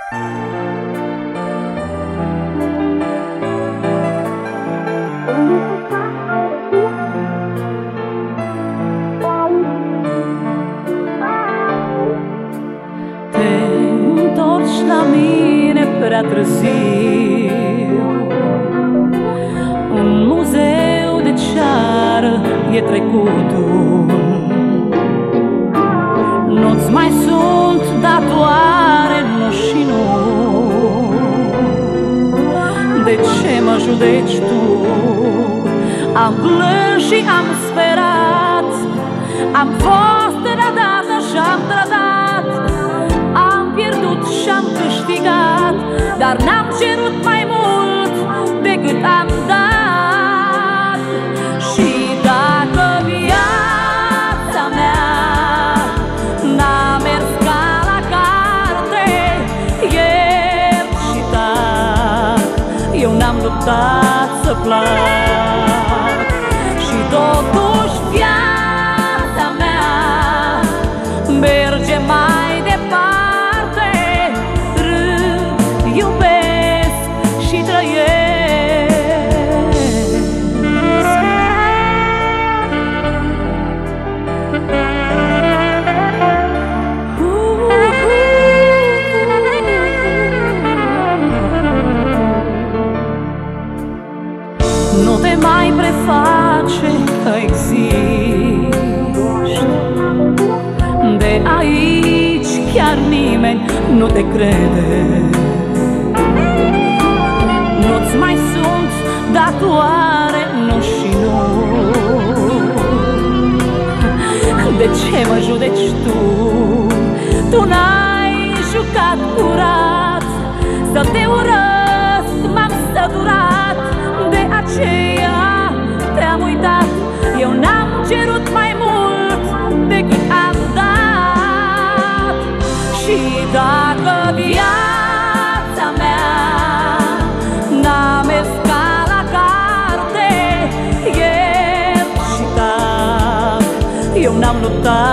Te întorci la mine prea târziu. Un muzeu de ceară e trecutul. Nu-ți mai sunt datoare, nu și nu. De ce mă judeci tu? Am plâns și am sperat, am fost trădată și-am trădat, am pierdut și-am câștigat, dar n-am cerut mai mult decât am dat. Și dacă viața mea n-a mers ca la carte, iert și tac, eu n-am luptat să plac. Și totuși viața mea merge mai departe, râd, iubesc și trăiesc. Nu te mai preface că existi. De aici chiar nimeni nu te crede. Nu-ți mai sunt datoare, nu și nu. De ce mă judeci tu? Tu n-ai jucat curat, să te urăsc m-am săturat, de aceea te-am uitat. Eu n-am cerut mai mult decât am dat. Și dacă viața mea n-a mers ca la carte, iert și tac, eu n-am luptat